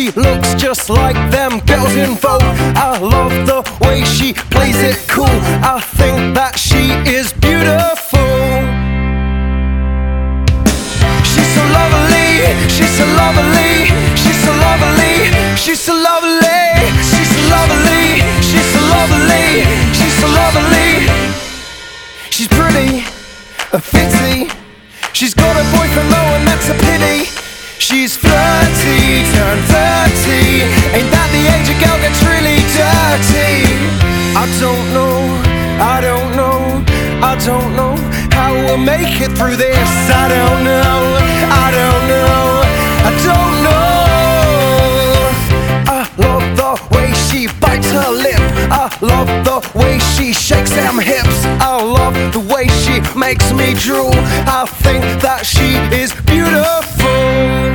She looks just like them girls in Vogue. I love the way she plays it cool. I think that she is beautiful. She's so lovely, she's so lovely, she's so lovely, she's so lovely, she's so lovely, she's so lovely, she's so lovely. She's pretty, fitzy. She's got a boyfriend though, and that's a pity. She's flirty, turned dirty. Ain't that the age a girl gets really dirty? I don't know, I don't know, I don't know how we'll make it through this. I don't know, I don't know, I don't know. I love the way she bites her lip. I love the way she shakes them hips. I love the way she makes me drool. I think that she is beautiful.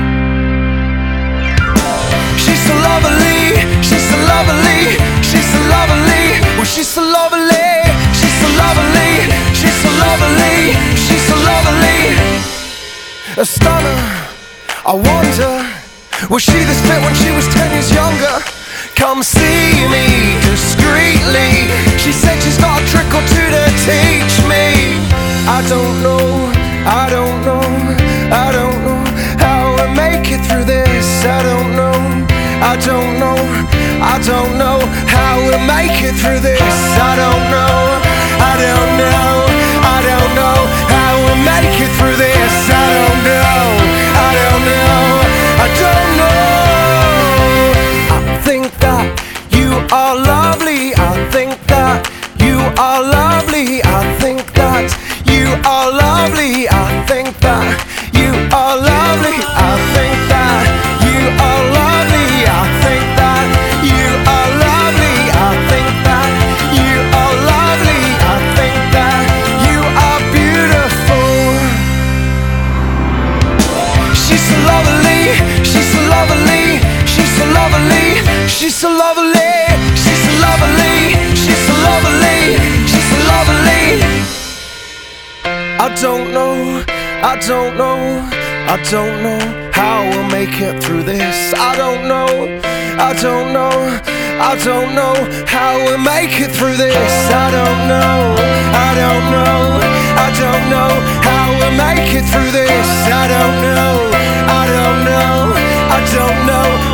She's so lovely, she's so lovely, she's so lovely. Well, she's so lovely, she's so lovely, she's so lovely, she's so lovely. A stunner, I wonder, was she this fit when she was 10 years younger? Come see me discreetly. She said she's got a trick or two to teach me. I don't know, I don't know, I don't know how we'll make it through this. I don't know, I don't know, I don't know how we'll make it through this. I don't know, I don't know, I don't know how we'll make it through this. I don't know, I don't know, I don't know. I think that you are lovely. I think that you are lovely. I think that you are lovely. I think that you are lovely. I think that you are lovely. I think that you are lovely. I think that you are lovely. I think that you are beautiful. She's so lovely, she's so lovely, she's so lovely, she's so lovely, she's so lovely, she's so lovely, she's so lovely. I don't know, I don't know, I don't know how we'll make it through this. I don't know, I don't know, I don't know how we'll make it through this. I don't know, I don't know, I don't know how we'll make it through this. I don't know, I don't know, I don't know